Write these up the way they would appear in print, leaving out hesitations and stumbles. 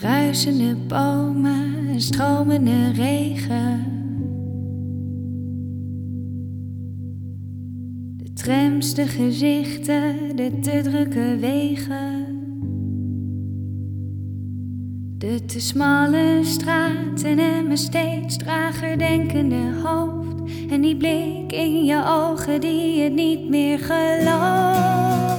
Ruisende bomen, stromende regen. De trams, de gezichten, de te drukke wegen. De te smalle straten en mijn steeds trager denkende hoofd. En die blik in je ogen die het niet meer gelooft.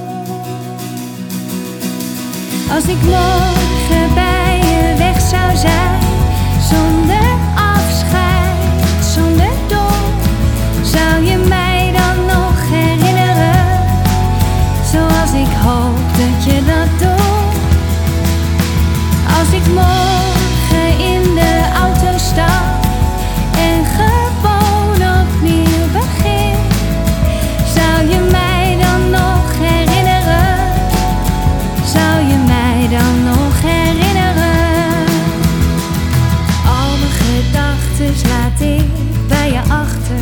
Als ik morgen bij je weg zou zijn, zonder afscheid, zonder doel, zou je mij dan nog herinneren, zoals ik hoop dat je dat doet. Als ik morgen in de auto stap en gewoon opnieuw begin, zou je mij dan nog herinneren? Zou je mij dan nog herinneren? Al mijn gedachten laat ik bij je achter.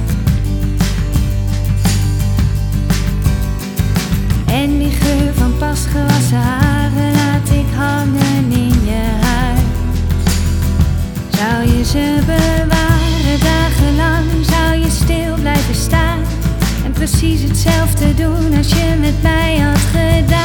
En die geur van pas gewassen haren laat ik hangen in je huid. Zou je ze bewaren dagenlang, zou je stil blijven staan en precies hetzelfde doen als je met mij had gedaan.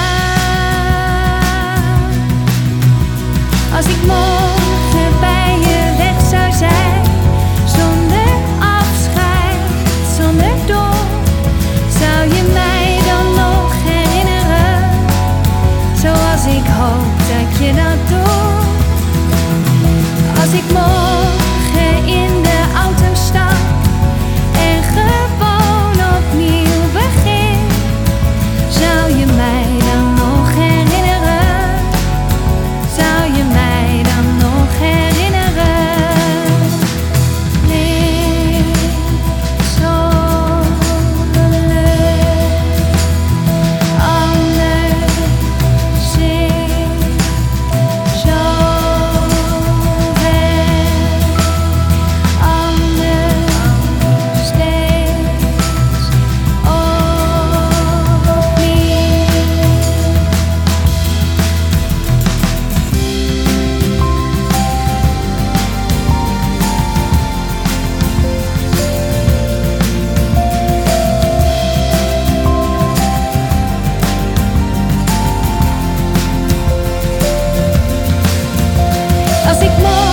Als ik morgen bij je weg zou zijn, zonder afscheid, zonder doel, zou je mij dan nog herinneren, zoals ik hoop dat je dat doet. Als ik morgen in de auto stap en gewoon opnieuw begin, zou je mij dan nog herinneren? Zou je mij dan nog herinneren? Niks zonder anders zit zo ver, anders steeds opnieuw. Als ik